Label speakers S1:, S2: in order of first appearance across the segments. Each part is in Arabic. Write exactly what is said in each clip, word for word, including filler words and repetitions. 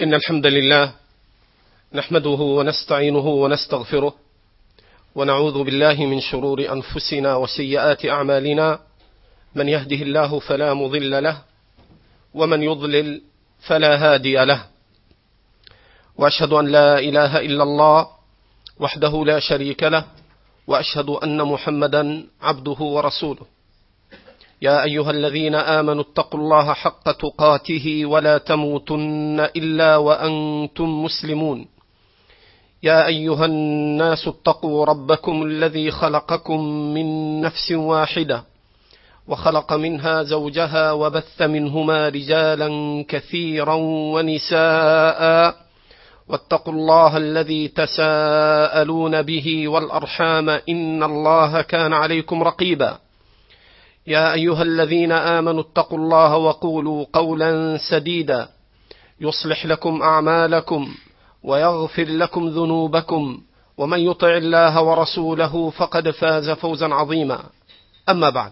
S1: إن الحمد لله نحمده ونستعينه ونستغفره ونعوذ بالله من شرور أنفسنا وسيئات أعمالنا. من يهده الله فلا مضل له ومن يضلل فلا هادي له، وأشهد أن لا إله إلا الله وحده لا شريك له، وأشهد أن محمدا عبده ورسوله. يا أيها الذين آمنوا اتقوا الله حق تقاته ولا تموتن إلا وأنتم مسلمون. يا أيها الناس اتقوا ربكم الذي خلقكم من نفس واحدة وخلق منها زوجها وبث منهما رجالا كثيرا ونساء، واتقوا الله الذي تساءلون به والأرحام إن الله كان عليكم رقيبا. يا أيها الذين آمنوا اتقوا الله وقولوا قولا سديدا يصلح لكم أعمالكم ويغفر لكم ذنوبكم، ومن يطع الله ورسوله فقد فاز فوزا عظيما. أما بعد،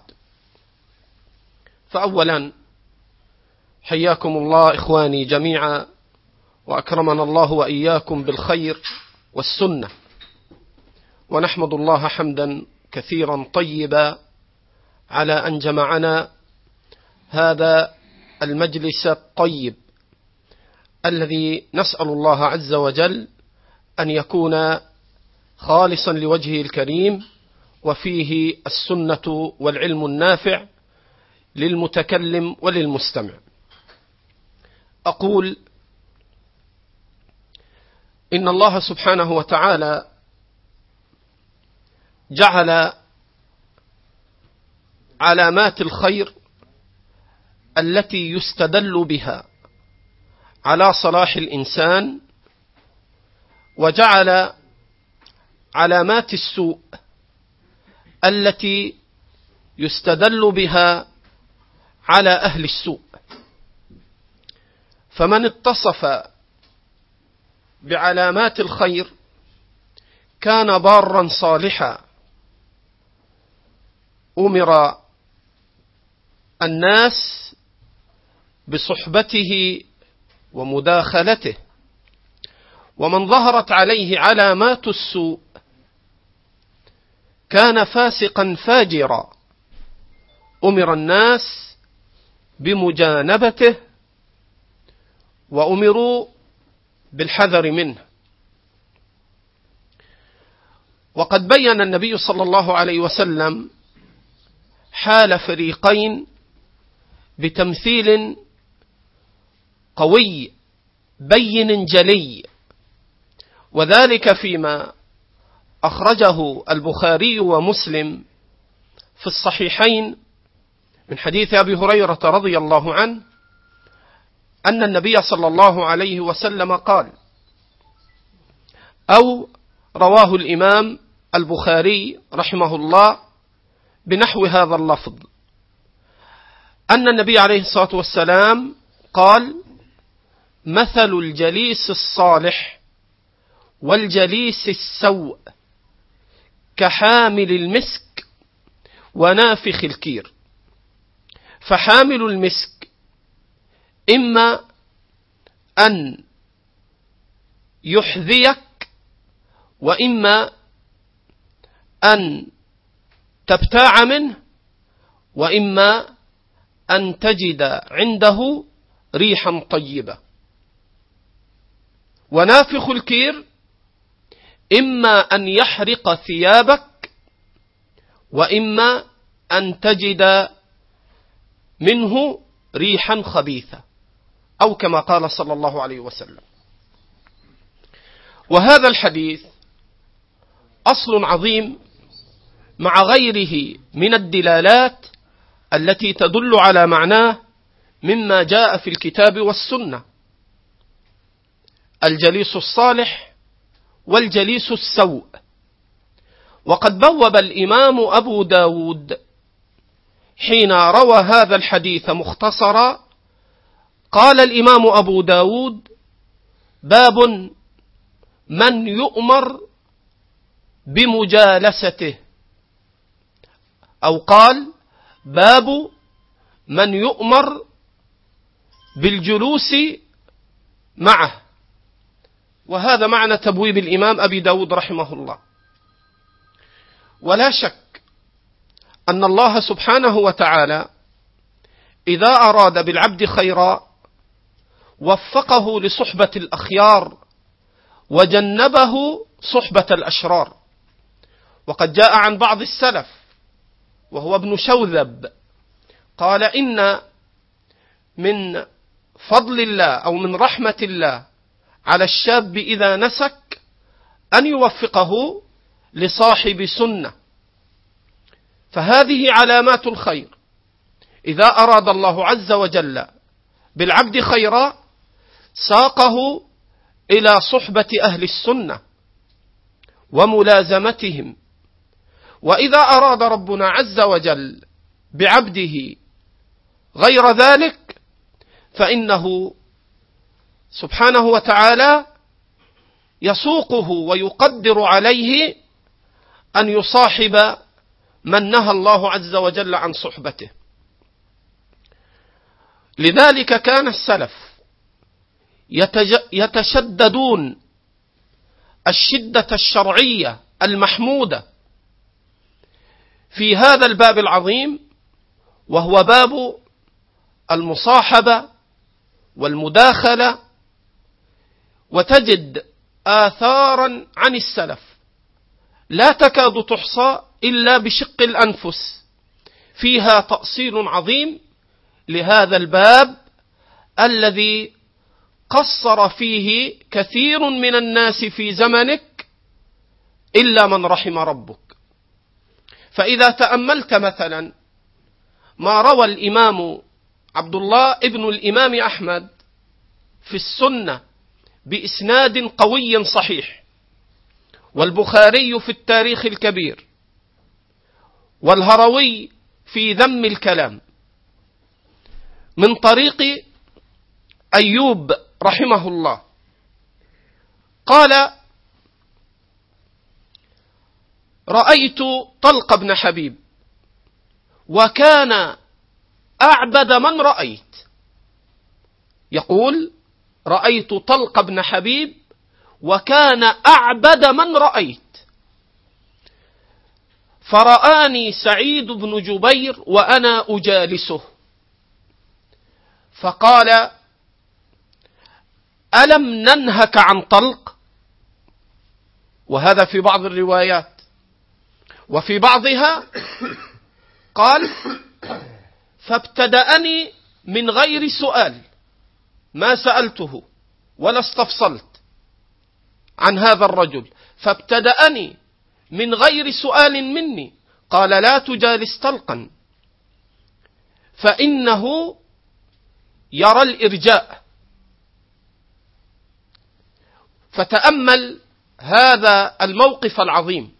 S1: فأولا حياكم الله إخواني جميعا، وأكرمنا الله وإياكم بالخير والسنة، ونحمد الله حمدا كثيرا طيبا على أن جمعنا هذا المجلس الطيب الذي نسأل الله عز وجل أن يكون خالصا لوجهه الكريم، وفيه السنة والعلم النافع للمتكلم وللمستمع. أقول إن الله سبحانه وتعالى جعل علامات الخير التي يستدل بها على صلاح الإنسان، وجعل علامات السوء التي يستدل بها على أهل السوء. فمن اتصف بعلامات الخير كان بارا صالحا، أمر الناس بصحبته ومداخلته. ومن ظهرت عليه علامات السوء كان فاسقا فاجرا، أمر الناس بمجانبته وأمروا بالحذر منه. وقد بين النبي صلى الله عليه وسلم حال فريقين بتمثيل قوي بين جلي، وذلك فيما أخرجه البخاري ومسلم في الصحيحين من حديث أبي هريرة رضي الله عنه أن النبي صلى الله عليه وسلم قال، أو رواه الإمام البخاري رحمه الله بنحو هذا اللفظ، أن النبي عليه الصلاة والسلام قال: مثل الجليس الصالح والجليس السوء كحامل المسك ونافخ الكير. فحامل المسك إما أن يحذيك، وإما أن تبتاع منه، وإما أن تجد عنده ريحا طيبة. ونافخ الكير إما أن يحرق ثيابك، وإما أن تجد منه ريحا خبيثة، أو كما قال صلى الله عليه وسلم. وهذا الحديث أصل عظيم مع غيره من الدلالات التي تدل على معناه مما جاء في الكتاب والسنة: الجليس الصالح والجليس السوء. وقد بوب الإمام أبو داود حين روى هذا الحديث مختصرا، قال الإمام أبو داود: باب من يؤمر بمجالسته، أو قال: باب من يؤمر بالجلوس معه. وهذا معنى تبويب الإمام أبي داود رحمه الله. ولا شك أن الله سبحانه وتعالى إذا أراد بالعبد خيرا وفقه لصحبة الأخيار وجنبه صحبة الأشرار. وقد جاء عن بعض السلف وهو ابن شوذب قال إن من فضل الله أو من رحمة الله على الشاب إذا نسك أن يوفقه لصاحب سنة، فهذه علامات الخير. إذا أراد الله عز وجل بالعبد خيرا ساقه إلى صحبة أهل السنة وملازمتهم. وإذا أراد ربنا عز وجل بعبده غير ذلك فإنه سبحانه وتعالى يسوقه ويقدر عليه أن يصاحب من نهى الله عز وجل عن صحبته. لذلك كان السلف يتشددون الشدة الشرعية المحمودة في هذا الباب العظيم، وهو باب المصاحبة والمداخلة. وتجد آثارا عن السلف لا تكاد تحصى إلا بشق الأنفس فيها تأصيل عظيم لهذا الباب الذي قصر فيه كثير من الناس في زمنك إلا من رحم ربك. فإذا تأملت مثلا ما روى الإمام عبد الله ابن الإمام أحمد في السنة بإسناد قوي صحيح، والبخاري في التاريخ الكبير، والهروي في ذم الكلام، من طريق أيوب رحمه الله قال: رأيت طلق بن حبيب وكان أعبد من رأيت. يقول: رأيت طلق بن حبيب وكان أعبد من رأيت، فرآني سعيد بن جبير وأنا أجالسه فقال: ألم ننهك عن طلق؟ وهذا في بعض الروايات. وفي بعضها قال: فابتدأني من غير سؤال، ما سألته ولا استفصلت عن هذا الرجل، فابتدأني من غير سؤال مني. قال: لا تجالس طلقا فإنه يرى الإرجاء. فتأمل هذا الموقف العظيم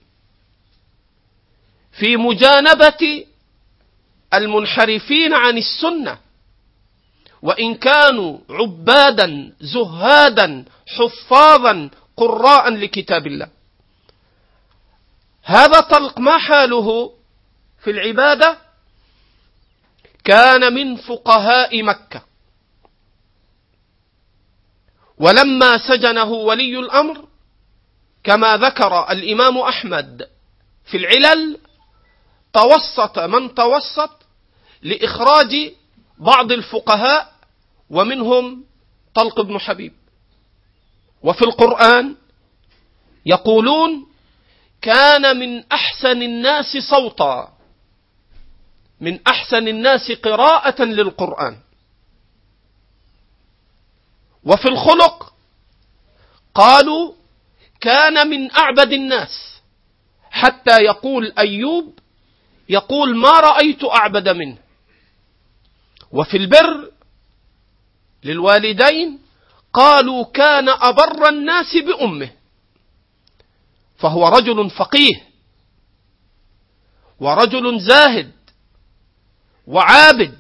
S1: في مجانبة المنحرفين عن السنة، وإن كانوا عبادا زهادا حفاظا قراء لكتاب الله. هذا طلق ما حاله في العبادة؟ كان من فقهاء مكة، ولما سجنه ولي الأمر كما ذكر الإمام أحمد في العلل توسط من توسط لإخراج بعض الفقهاء ومنهم طلق بن حبيب. وفي القرآن يقولون: كان من أحسن الناس صوتا، من أحسن الناس قراءة للقرآن. وفي الخلق قالوا: كان من أعبد الناس، حتى يقول أيوب يقول: ما رأيت أعبد منه. وفي البر للوالدين قالوا: كان أبر الناس بأمه، فهو رجل فقيه ورجل زاهد وعابد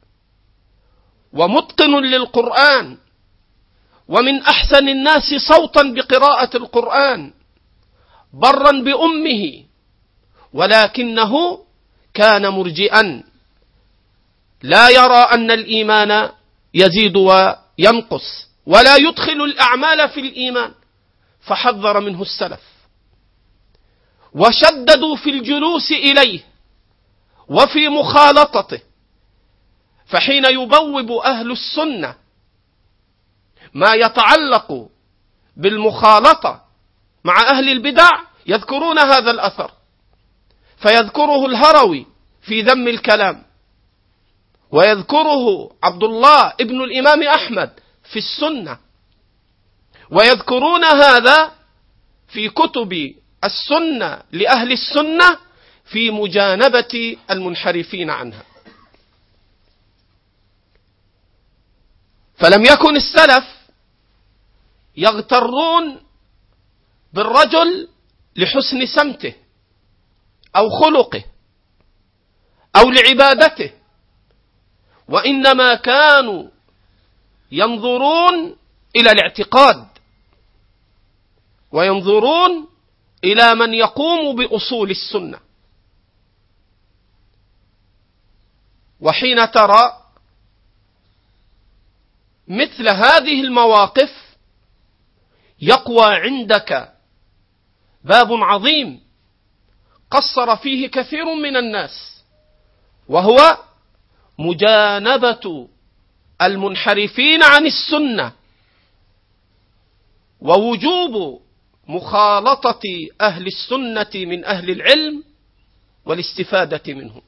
S1: ومتقن للقرآن، ومن أحسن الناس صوتا بقراءة القرآن، برا بأمه، ولكنه كان مرجئا لا يرى أن الإيمان يزيد وينقص، ولا يدخل الأعمال في الإيمان، فحذر منه السلف، وشددوا في الجلوس إليه وفي مخالطته. فحين يبوب أهل السنة ما يتعلق بالمخالطة مع أهل البدع يذكرون هذا الأثر، فيذكره الهروي في ذم الكلام، ويذكره عبد الله ابن الإمام أحمد في السنة، ويذكرون هذا في كتب السنة لأهل السنة في مجانبة المنحرفين عنها. فلم يكن السلف يغترون بالرجل لحسن سمته أو خلقه أو لعبادته، وإنما كانوا ينظرون إلى الاعتقاد، وينظرون إلى من يقوم بأصول السنة. وحين ترى مثل هذه المواقف يقوى عندك باب عظيم قصر فيه كثير من الناس، وهو مجانبة المنحرفين عن السنة، ووجوب مخالطة أهل السنة من أهل العلم والاستفادة منهم.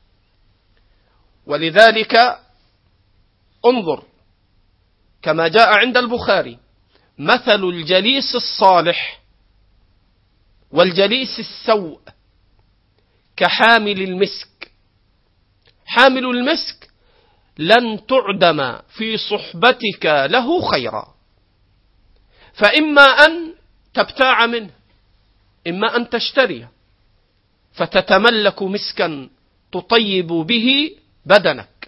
S1: ولذلك انظر كما جاء عند البخاري: مثل الجليس الصالح والجليس السوء كحامل المسك. حامل المسك لن تعدم في صحبتك له خيرا، فإما أن تبتاع منه، إما أن تشتريه فتتملك مسكا تطيب به بدنك.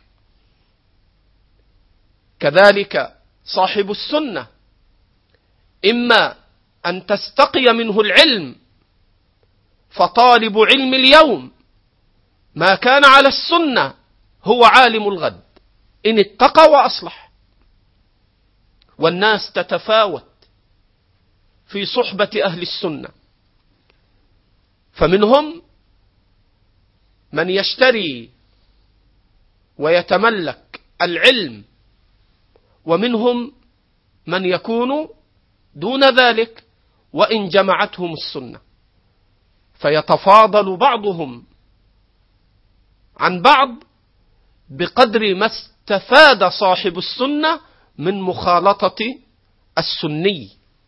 S1: كذلك صاحب السنة إما أن تستقي منه العلم، فطالب علم اليوم ما كان على السنة هو عالم الغد إن اتقى وأصلح. والناس تتفاوت في صحبة أهل السنة، فمنهم من يشتري ويتملك العلم، ومنهم من يكون دون ذلك وإن جمعتهم السنة، فيتفاضل بعضهم عن بعض بقدر ما استفاد صاحب السنة من مخالطة السني.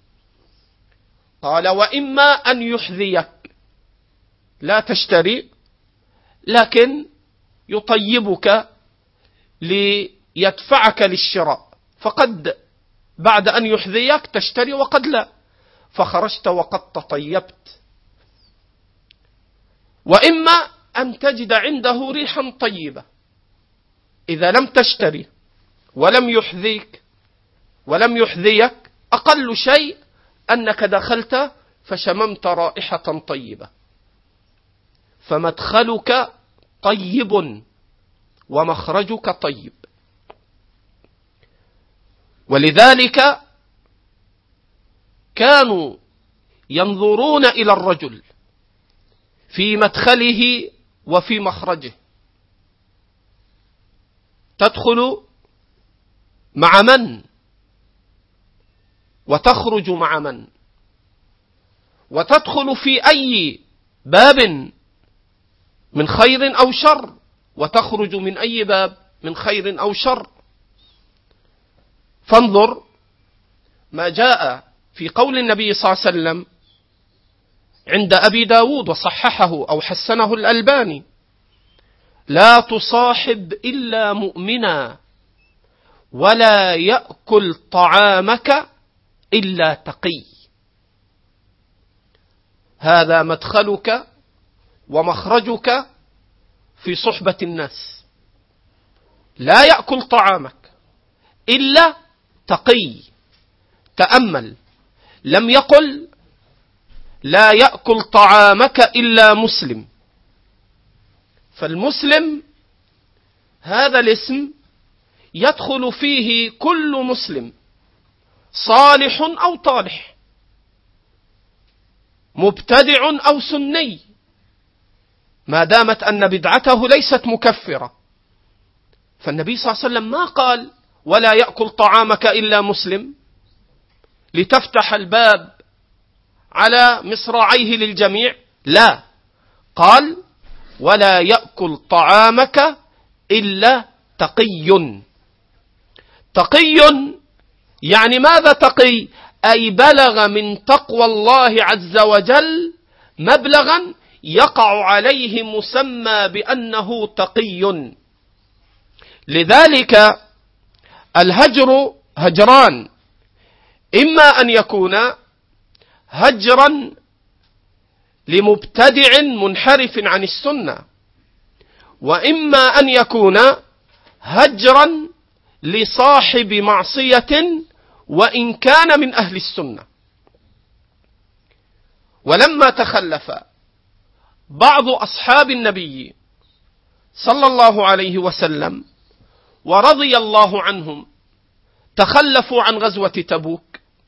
S1: قال: وإما أن يحذيك، لا تشتري لكن يطيبك ليدفعك للشراء، فقد بعد أن يحذيك تشتري وقد لا، فخرجت وقد تطيبت. وإما أن تجد عنده ريحا طيبة، إذا لم تشتري ولم يحذيك ولم يحذيك أقل شيء أنك دخلت فشممت رائحة طيبة، فمدخلك طيب ومخرجك طيب. ولذلك كانوا ينظرون إلى الرجل في مدخله وفي مخرجه. تدخل مع من وتخرج مع من، وتدخل في أي باب من خير أو شر، وتخرج من أي باب من خير أو شر. فانظر ما جاء في قول النبي صلى الله عليه وسلم عند أبي داود وصححه أو حسنه الألباني: لا تصاحب إلا مؤمنا، ولا يأكل طعامك إلا تقي. هذا مدخلك ومخرجك في صحبة الناس. لا يأكل طعامك إلا تقي. تأمل، لم يقل لا يأكل طعامك إلا مسلم، فالمسلم هذا الاسم يدخل فيه كل مسلم صالح أو طالح، مبتدع أو سني، ما دامت أن بدعته ليست مكفرة. فالنبي صلى الله عليه وسلم ما قال ولا يأكل طعامك إلا مسلم لتفتح الباب على مصراعيه للجميع، لا، قال ولا يأكل طعامك إلا تقي. تقي يعني ماذا تقي؟ أي بلغ من تقوى الله عز وجل مبلغا يقع عليه مسمى بأنه تقي. لذلك الهجر هجران، إما أن يكون هجرا لمبتدع منحرف عن السنة، وإما أن يكون هجرا لصاحب معصية وإن كان من أهل السنة. ولما تخلف بعض أصحاب النبي صلى الله عليه وسلم ورضي الله عنهم تخلفوا عن غزوة تبوك،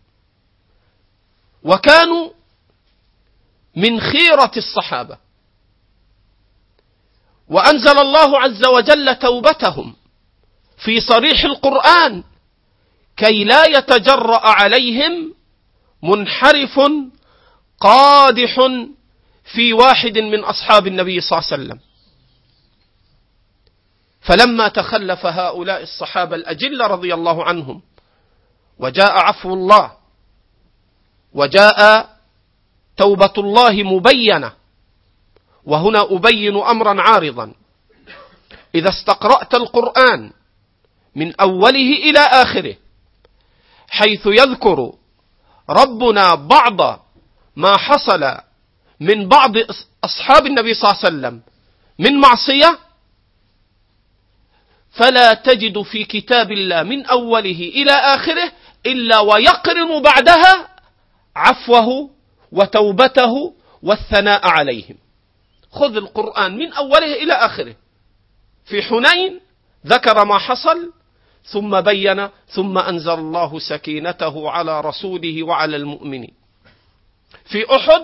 S1: وكانوا من خيرة الصحابة، وأنزل الله عز وجل توبتهم في صريح القرآن كي لا يتجرأ عليهم منحرف قادح في واحد من أصحاب النبي صلى الله عليه وسلم. فلما تخلف هؤلاء الصحابة الأجلة رضي الله عنهم وجاء عفو الله وجاء توبة الله مبينة، وهنا أبين أمرا عارضا. إذا استقرأت القرآن من أوله إلى آخره حيث يذكر ربنا بعض ما حصل من بعض أصحاب النبي صلى الله عليه وسلم من معصية، فلا تجد في كتاب الله من أوله إلى آخره إلا ويقرن بعدها عفوه وتوبته والثناء عليهم. خذ القرآن من أوله إلى آخره. في حنين ذكر ما حصل ثم بين، ثم أنزل الله سكينته على رسوله وعلى المؤمنين. في أحد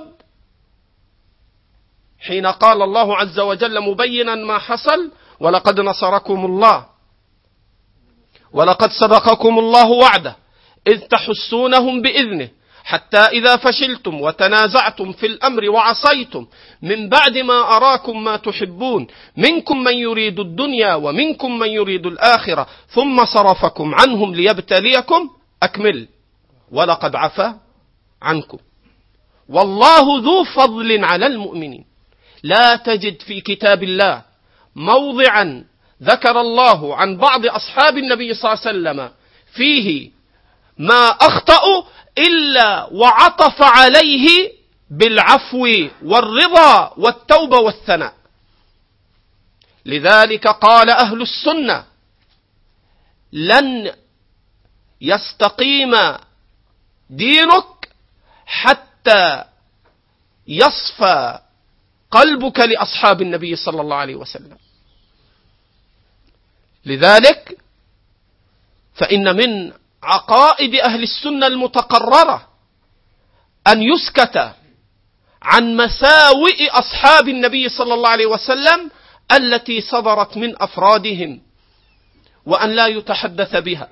S1: حين قال الله عز وجل مبينا ما حصل ولقد نصركم الله ولقد صدقكم الله وعده إذ تحسونهم بإذنه حتى إذا فشلتم وتنازعتم في الأمر وعصيتم من بعد ما أراكم ما تحبون منكم من يريد الدنيا ومنكم من يريد الآخرة ثم صرفكم عنهم ليبتليكم أكمل ولقد عفا عنكم والله ذو فضل على المؤمنين. لا تجد في كتاب الله موضعا ذكر الله عن بعض أصحاب النبي صلى الله عليه وسلم فيه ما أخطأوا إلا وعطف عليه بالعفو والرضا والتوبة والثناء. لذلك قال أهل السنة لن يستقيم دينك حتى يصفى قلبك لأصحاب النبي صلى الله عليه وسلم. لذلك فإن من عقائد أهل السنة المتقررة أن يسكت عن مساوئ أصحاب النبي صلى الله عليه وسلم التي صدرت من أفرادهم، وأن لا يتحدث بها.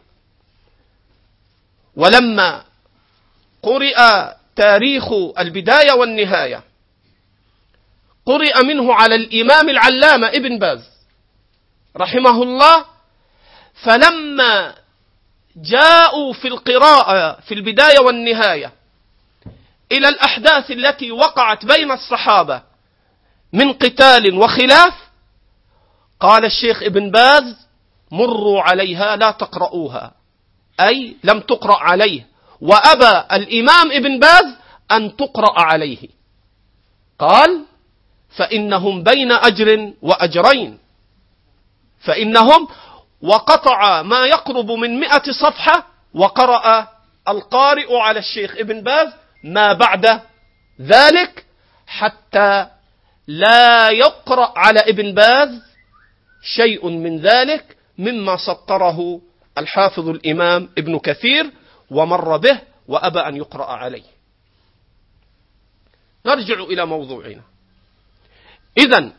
S1: ولما قرئ تاريخ البداية والنهاية قرئ منه على الإمام العلامة ابن باز رحمه الله، فلما جاءوا في القراءة في البداية والنهاية إلى الأحداث التي وقعت بين الصحابة من قتال وخلاف، قال الشيخ ابن باز مروا عليها لا تقرؤوها، أي لم تقرأ عليه، وأبى الإمام ابن باز أن تقرأ عليه. قال فإنهم بين أجر وأجرين، فإنهم وقطع ما يقرب من مئة صفحة وقرأ القارئ على الشيخ ابن باز ما بعد ذلك حتى لا يقرأ على ابن باز شيء من ذلك مما سطره الحافظ الإمام ابن كثير ومر به وأبى أن يقرأ عليه. نرجع إلى موضوعنا. إذن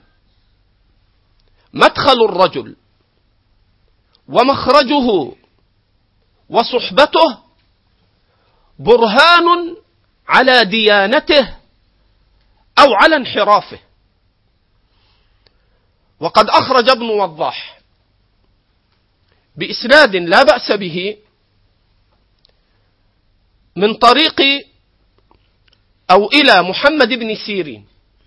S1: مدخل الرجل ومخرجه وصحبته برهان على ديانته أو على انحرافه. وقد أخرج ابن وضاح بإسناد لا بأس به من طريق أو إلى محمد بن سيرين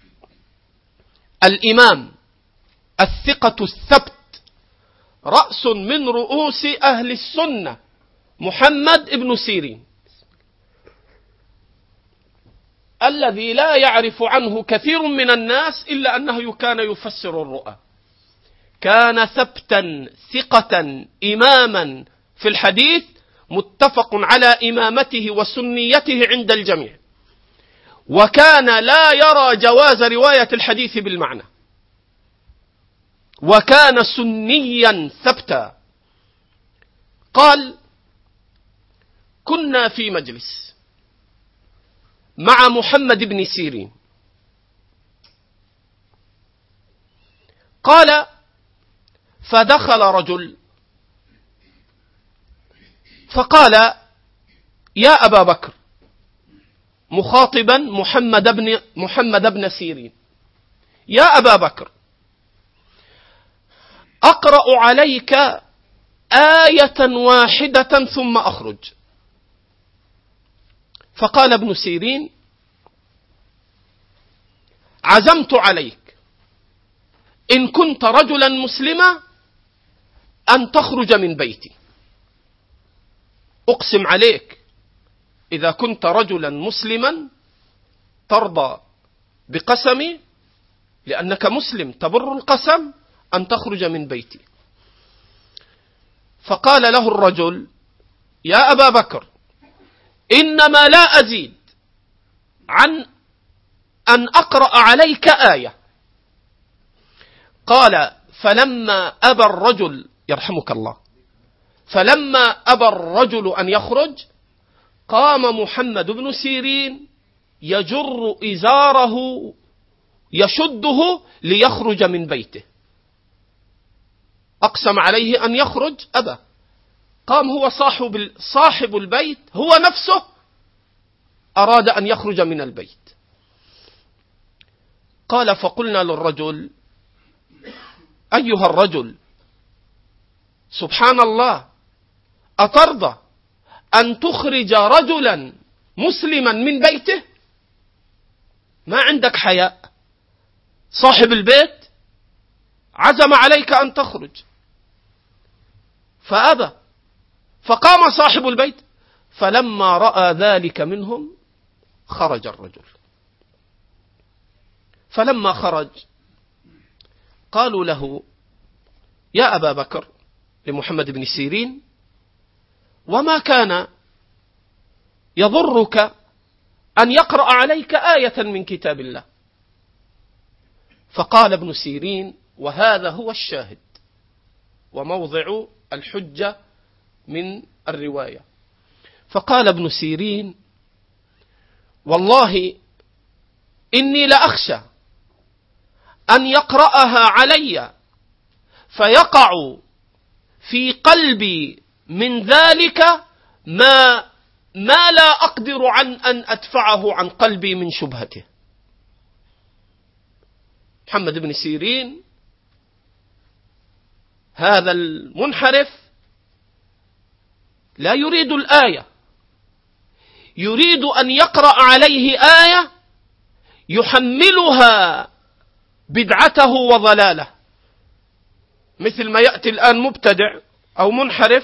S1: الإمام الثقة الثبت رأس من رؤوس أهل السنة محمد بن سيرين الذي لا يعرف عنه كثير من الناس إلا أنه كان يفسر الرؤى. كان ثبتا ثقة إماما في الحديث متفق على إمامته وسنيته عند الجميع، وكان لا يرى جواز رواية الحديث بالمعنى، وكان سنيا ثبتا. قال: كنا في مجلس مع محمد بن سيرين، قال: فدخل رجل فقال: يا أبا بكر، مخاطبا محمد بن محمد بن سيرين: يا أبا بكر، أقرأ عليك آية واحدة ثم أخرج. فقال ابن سيرين: عزمت عليك إن كنت رجلا مسلما أن تخرج من بيتي. أقسم عليك إذا كنت رجلا مسلما ترضى بقسمي لأنك مسلم تبر القسم أن تخرج من بيتي. فقال له الرجل: يا أبا بكر، إنما لا أزيد عن أن أقرأ عليك آية. قال: فلما أبى الرجل يرحمك الله فلما أبى الرجل أن يخرج قام محمد بن سيرين يجر إزاره يشده ليخرج من بيته. أقسم عليه أن يخرج، أبى. قام هو صاحب صاحب البيت هو نفسه أراد أن يخرج من البيت. قال: فقلنا للرجل: أيها الرجل، سبحان الله، أترضى أن تخرج رجلا مسلما من بيته؟ ما عندك حياء؟ صاحب البيت عزم عليك أن تخرج فأبى. فقام صاحب البيت، فلما رأى ذلك منهم خرج الرجل. فلما خرج قالوا له: يا أبا بكر، لمحمد بن سيرين، وما كان يضرك أن يقرأ عليك آية من كتاب الله؟ فقال ابن سيرين، وهذا هو الشاهد وموضع الحجة من الرواية، فقال ابن سيرين: والله إني لأخشى أن يقرأها علي فيقع في قلبي من ذلك ما ما لا أقدر عن أن أدفعه عن قلبي من شبهته. محمد بن سيرين هذا المنحرف لا يريد الآية، يريد أن يقرأ عليه آية يحملها بدعته وضلاله، مثل ما يأتي الآن مبتدع أو منحرف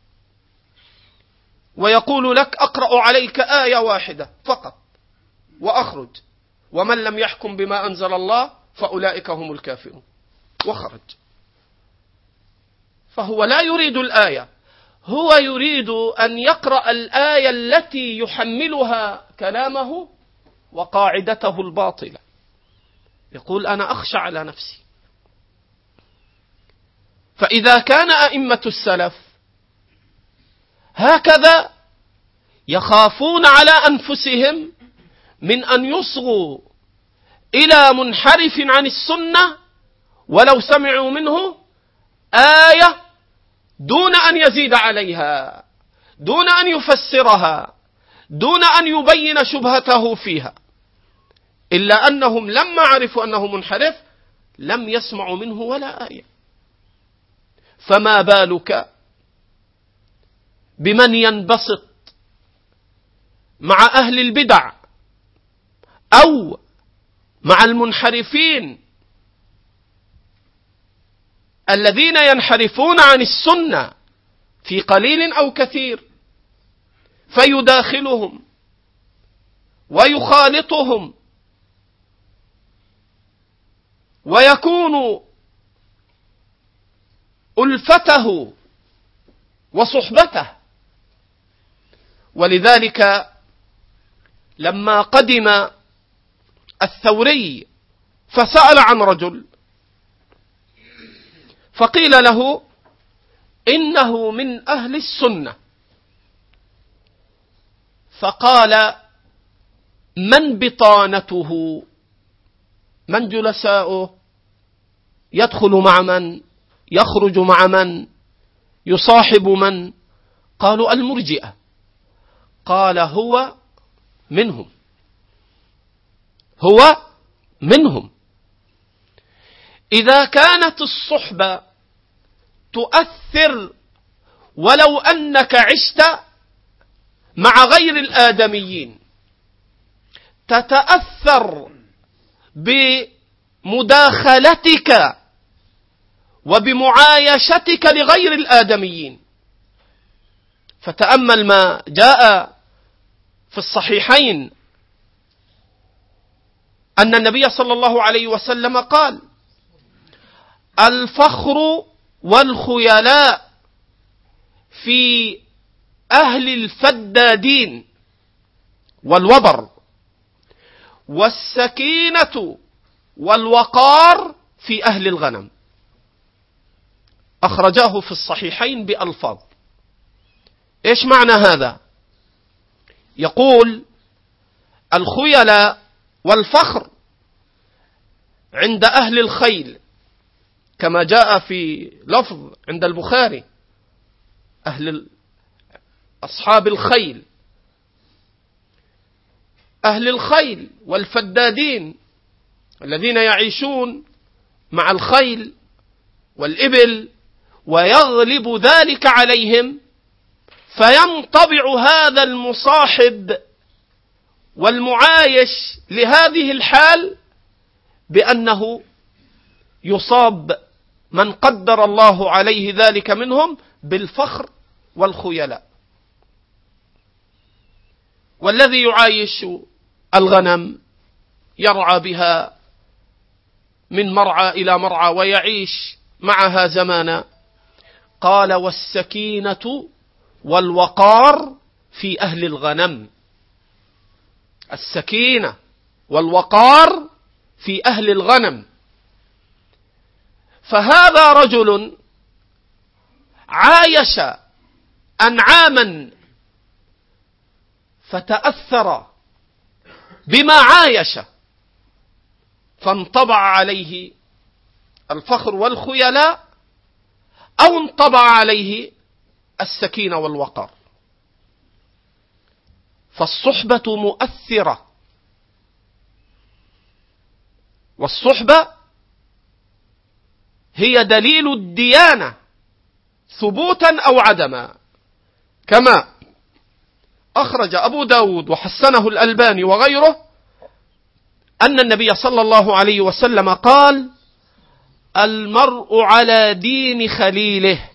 S1: ويقول لك: أقرأ عليك آية واحدة فقط وأخرج، ومن لم يحكم بما أنزل الله فأولئك هم الكافرون، وخرج. فهو لا يريد الآية، هو يريد أن يقرأ الآية التي يحملها كلامه وقاعدته الباطلة. يقول: أنا أخشى على نفسي. فإذا كان أئمة السلف هكذا يخافون على أنفسهم من أن يصغوا إلى منحرف عن السنة ولو سمعوا منه آية دون أن يزيد عليها، دون أن يفسرها، دون أن يبين شبهته فيها، إلا أنهم لما عرفوا أنه منحرف لم يسمعوا منه ولا آية. فما بالك بمن ينبسط مع أهل البدع أو مع المنحرفين الذين ينحرفون عن السنة في قليل أو كثير، فيداخلهم ويخالطهم ويكون ألفته وصحبته. ولذلك لما قدم الثوري فسأل عن رجل فقيل له إنه من أهل السنة، فقال من بطانته؟ من جلساؤه؟ يدخل مع من؟ يخرج مع من؟ يصاحب من؟ قالوا المرجئة. قال هو منهم، هو منهم. إذا كانت الصحبة تؤثر ولو أنك عشت مع غير الآدميين، تتأثر بمداخلتك وبمعايشتك لغير الآدميين. فتأمل ما جاء في الصحيحين أن النبي صلى الله عليه وسلم قال: الفخر والخيلاء في أهل الفدادين والوبر، والسكينة والوقار في أهل الغنم. أخرجاه في الصحيحين بألفاظ. إيش معنى هذا؟ يقول: الخيلاء والفخر عند أهل الخيل، كما جاء في لفظ عند البخاري: أهل أصحاب الخيل، أهل الخيل والفدادين الذين يعيشون مع الخيل والإبل، ويغلب ذلك عليهم، فينطبع هذا المصاحب والمعايش لهذه الحال بأنه يصاب من قدر الله عليه ذلك منهم بالفخر والخيلاء. والذي يعايش الغنم يرعى بها من مرعى إلى مرعى ويعيش معها زمانا، قال: والسكينة والوقار في أهل الغنم. السكينة والوقار في أهل الغنم. فهذا رجل عايش أنعاما فتأثر بما عايش، فانطبع عليه الفخر والخيلاء، أو انطبع عليه السكينة والوقار. فالصحبة مؤثرة، والصحبة هي دليل الديانة ثبوتا أو عدما، كما أخرج أبو داود وحسنه الألباني وغيره أن النبي صلى الله عليه وسلم قال: المرء على دين خليله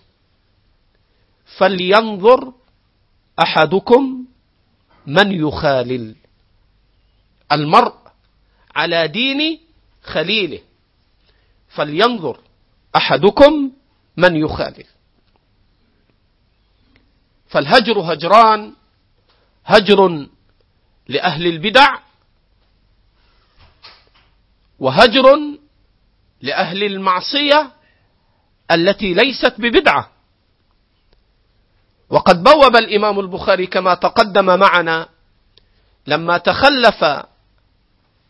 S1: فلينظر أحدكم من يخالل. المرء على دين خليله فلينظر أحدكم من يخالل. فالهجر هجران: هجر لأهل البدع، وهجر لأهل المعصية التي ليست ببدعة. وقد بوب الإمام البخاري كما تقدم معنا لما تخلف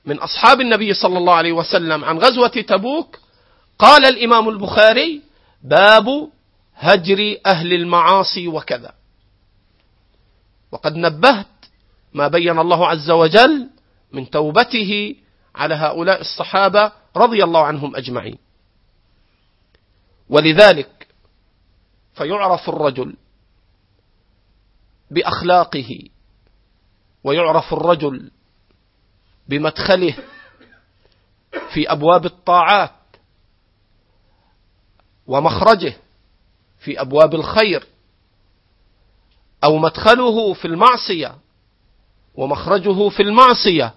S1: من أصحاب النبي صلى الله عليه وسلم عن غزوة تبوك، قال الإمام البخاري: باب هجر أهل المعاصي وكذا. وقد نبهت ما بين الله عز وجل من توبته على هؤلاء الصحابة رضي الله عنهم أجمعين. ولذلك فيعرف الرجل بأخلاقه، ويعرف الرجل بمدخله في أبواب الطاعات، ومخرجه في أبواب الخير، أو مدخله في المعصية ومخرجه في المعصية.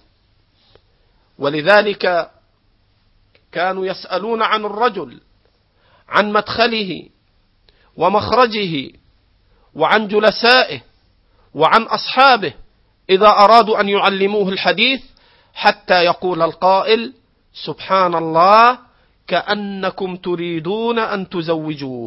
S1: ولذلك كانوا يسألون عن الرجل عن مدخله ومخرجه وعن جلسائه وعن أصحابه إذا أرادوا أن يعلموه الحديث، حتى يقول القائل: سبحان الله، كأنكم تريدون أن تزوجوه.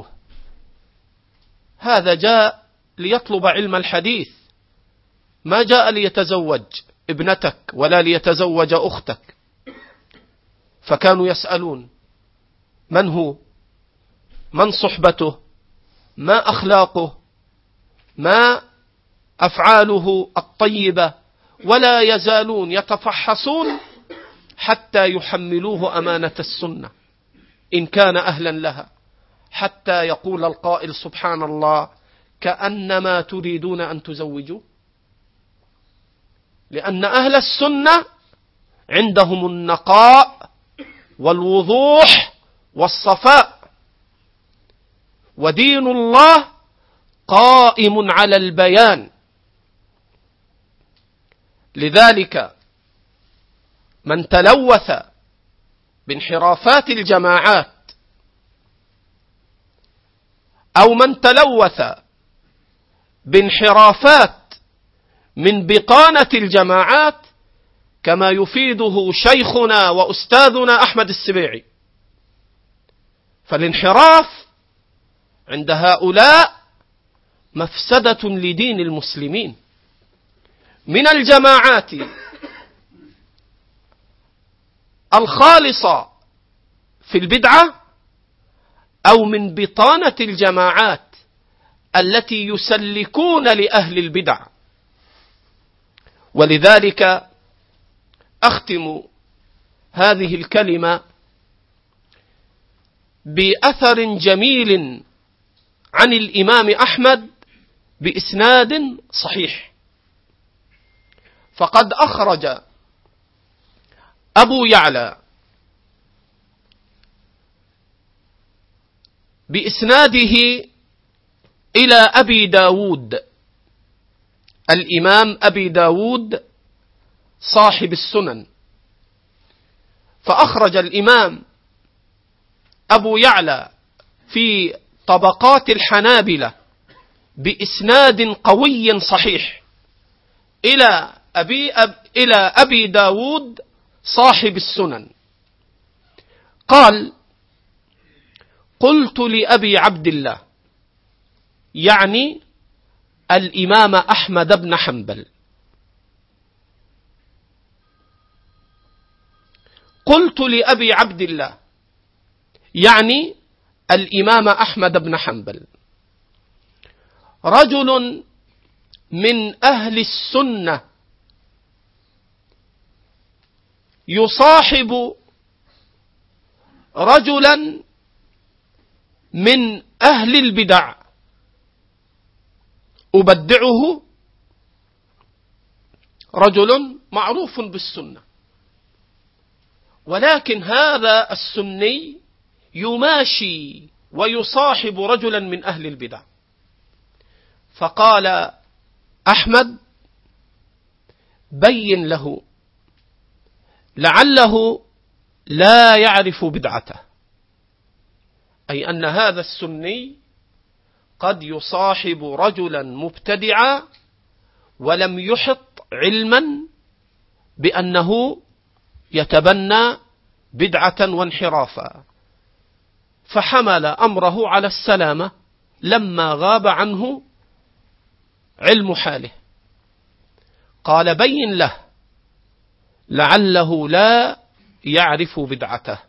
S1: هذا جاء ليطلب علم الحديث، ما جاء ليتزوج ابنتك ولا ليتزوج أختك. فكانوا يسألون: من هو؟ من صحبته؟ ما أخلاقه؟ ما أفعاله الطيبة؟ ولا يزالون يتفحصون حتى يحملوه أمانة السنة إن كان أهلا لها، حتى يقول القائل: سبحان الله، كأنما تريدون أن تزوجوا. لأن أهل السنة عندهم النقاء والوضوح والصفاء، ودين الله قائم على البيان. لذلك من تلوث بانحرافات الجماعات، أو من تلوث بانحرافات من بطانة الجماعات، كما يفيده شيخنا وأستاذنا أحمد السبيعي، فالانحراف عند هؤلاء مفسدة لدين المسلمين من الجماعات الخالصة في البدعة، أو من بطانة الجماعات التي يسلكون لأهل البدع. ولذلك أختم هذه الكلمة بأثر جميل عن الإمام أحمد بإسناد صحيح. فقد أخرج أبو يعلى بإسناده إلى أبي داود، الإمام أبي داود صاحب السنن. فأخرج الإمام أبو يعلى في طبقات الحنابلة بإسناد قوي صحيح إلى أبي, أب إلى أبي داود صاحب السنن، قال: قلت لأبي عبد الله، يعني الإمام أحمد بن حنبل، قلت لأبي عبد الله يعني الإمام أحمد بن حنبل: رجل من أهل السنة يصاحب رجلا من أهل البدع، أبدعه، رجل معروف بالسنة، ولكن هذا السني يماشي ويصاحب رجلا من أهل البدع. فقال أحمد: بين له، لعله لا يعرف بدعته، أي أن هذا السني قد يصاحب رجلا مبتدعا ولم يحط علما بأنه يتبنى بدعة وانحرافا، فحمل أمره على السلامة لما غاب عنه علم حاله. قال: بين له، لعله لا يعرف بدعته.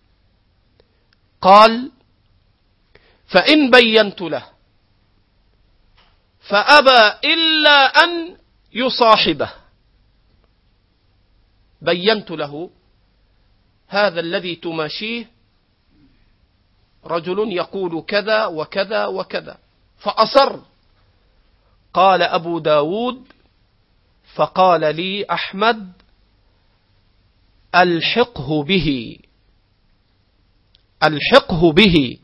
S1: قال: فإن بينت له فأبى إلا أن يصاحبه، بينت له هذا الذي تماشيه رجل يقول كذا وكذا وكذا فأصر. قال أبو داود: فقال لي أحمد: ألحقه به، ألحقه به،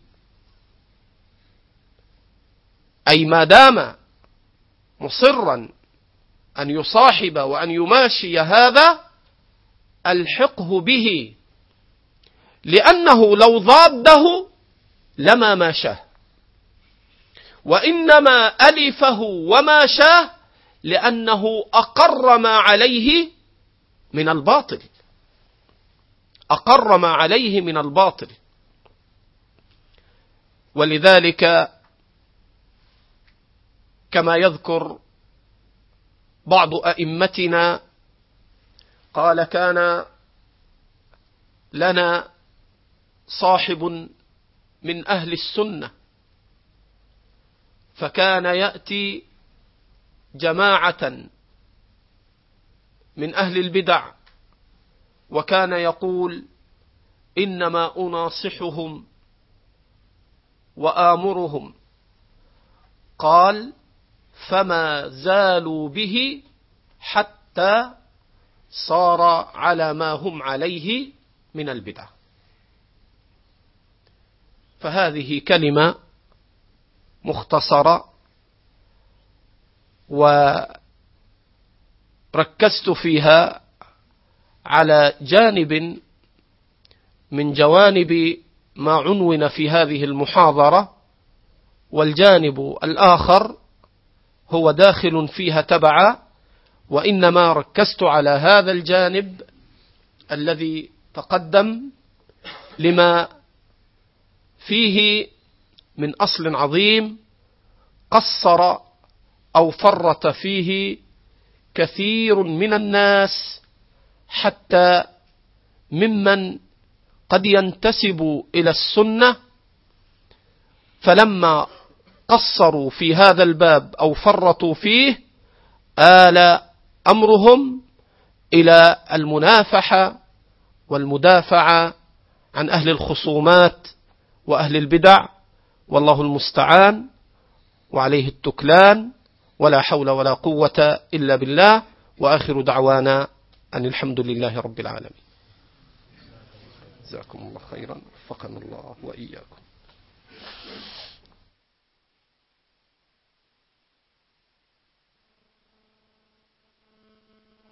S1: أي ما دام مصرا أن يصاحب وأن يماشي هذا ألحقه به، لأنه لو ضاده لما ماشاه، وإنما ألفه وماشاه لأنه أقر ما عليه من الباطل، أقر ما عليه من الباطل. ولذلك كما يذكر بعض أئمتنا قال: كان لنا صاحب من أهل السنة، فكان يأتي جماعة من أهل البدع وكان يقول: إنما أناصحهم وآمرهم. قال: فما زالوا به حتى صار على ما هم عليه من البدع. فهذه كلمة مختصرة وركزت فيها على جانب من جوانب ما عنون في هذه المحاضرة، والجانب الآخر هو داخل فيها تبعا، وإنما ركزت على هذا الجانب الذي تقدم لما فيه من أصل عظيم قصر أو فرط فيه كثير من الناس، حتى ممن قد ينتسب إلى السنة، فلما قصروا في هذا الباب أو فرطوا فيه آل أمرهم إلى المنافحة والمدافعة عن أهل الخصومات وأهل البدع، والله المستعان وعليه التكلان، ولا حول ولا قوة إلا بالله. وآخر دعوانا أن الحمد لله رب العالمين. جزاكم الله خيرا، وفقنا الله وإياكم.